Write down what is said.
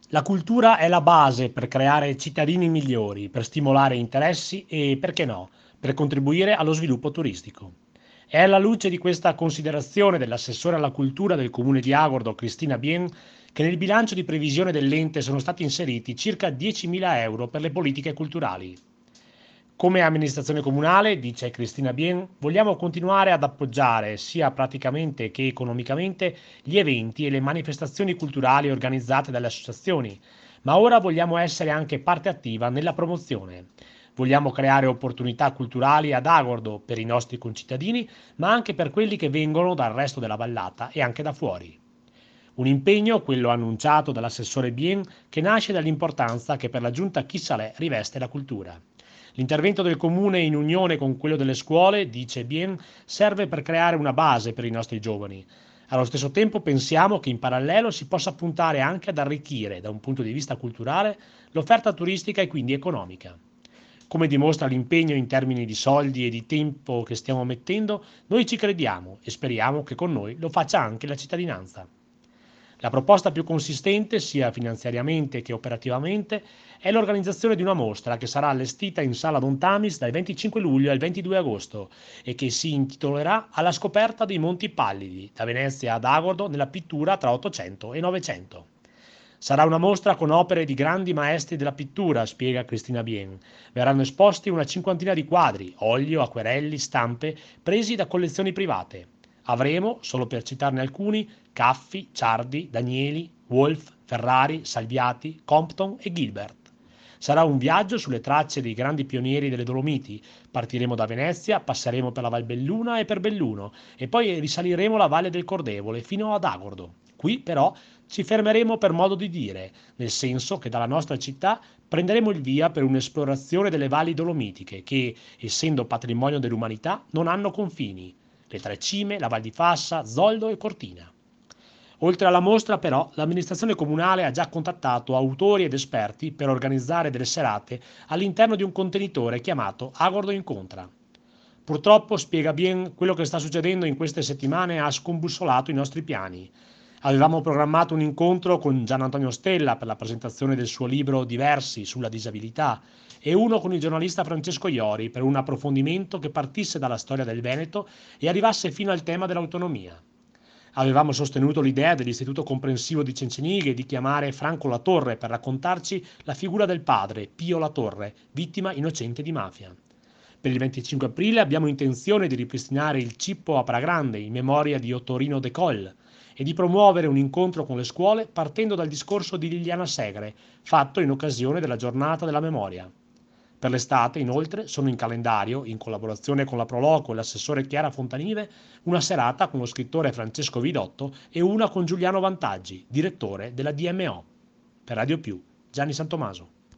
La cultura è la base per creare cittadini migliori, per stimolare interessi e, perché no, per contribuire allo sviluppo turistico. È alla luce di questa considerazione dell'assessore alla cultura del comune di Agordo, Cristina Bien, che nel bilancio di previsione dell'ente sono stati inseriti circa 10.000 euro per le politiche culturali. Come amministrazione comunale, dice Cristina Bien, vogliamo continuare ad appoggiare sia praticamente che economicamente gli eventi e le manifestazioni culturali organizzate dalle associazioni, ma ora vogliamo essere anche parte attiva nella promozione. Vogliamo creare opportunità culturali ad Agordo per i nostri concittadini, ma anche per quelli che vengono dal resto della vallata e anche da fuori. Un impegno, quello annunciato dall'assessore Bien, che nasce dall'importanza che per la giunta Chissalè riveste la cultura. L'intervento del comune in unione con quello delle scuole, dice Bien, serve per creare una base per i nostri giovani. Allo stesso tempo pensiamo che in parallelo si possa puntare anche ad arricchire, da un punto di vista culturale, l'offerta turistica e quindi economica. Come dimostra l'impegno in termini di soldi e di tempo che stiamo mettendo, noi ci crediamo e speriamo che con noi lo faccia anche la cittadinanza. La proposta più consistente, sia finanziariamente che operativamente, è l'organizzazione di una mostra che sarà allestita in Sala Don Tamis dal 25 luglio al 22 agosto e che si intitolerà Alla scoperta dei Monti Pallidi, da Venezia ad Agordo nella pittura tra 800 e 900. Sarà una mostra con opere di grandi maestri della pittura, spiega Cristina Bien. Verranno esposti una cinquantina di quadri, olio, acquerelli, stampe, presi da collezioni private. Avremo, solo per citarne alcuni, Caffi, Ciardi, Danieli, Wolf, Ferrari, Salviati, Compton e Gilbert. Sarà un viaggio sulle tracce dei grandi pionieri delle Dolomiti. Partiremo da Venezia, passeremo per la Val Belluna e per Belluno e poi risaliremo la Valle del Cordevole fino ad Agordo. Qui però ci fermeremo per modo di dire, nel senso che dalla nostra città prenderemo il via per un'esplorazione delle valli dolomitiche che, essendo patrimonio dell'umanità, non hanno confini. Le Tre Cime, la Val di Fassa, Zoldo e Cortina. Oltre alla mostra, però, l'amministrazione comunale ha già contattato autori ed esperti per organizzare delle serate all'interno di un contenitore chiamato Agordo Incontra. Purtroppo, spiega Bien, quello che sta succedendo in queste settimane ha scombussolato i nostri piani. Avevamo programmato un incontro con Gian Antonio Stella per la presentazione del suo libro Diversi sulla disabilità e uno con il giornalista Francesco Iori per un approfondimento che partisse dalla storia del Veneto e arrivasse fino al tema dell'autonomia. Avevamo sostenuto l'idea dell'Istituto Comprensivo di Cencenighe di chiamare Franco Latorre per raccontarci la figura del padre, Pio Latorre, vittima innocente di mafia. Per il 25 aprile abbiamo intenzione di ripristinare il Cippo a Pragrande in memoria di Ottorino De Coll e di promuovere un incontro con le scuole partendo dal discorso di Liliana Segre, fatto in occasione della giornata della memoria. Per l'estate, inoltre, sono in calendario, in collaborazione con la Proloco e l'assessore Chiara Fontanive, una serata con lo scrittore Francesco Vidotto e una con Giuliano Vantaggi, direttore della DMO. Per Radio Più, Gianni Santomaso.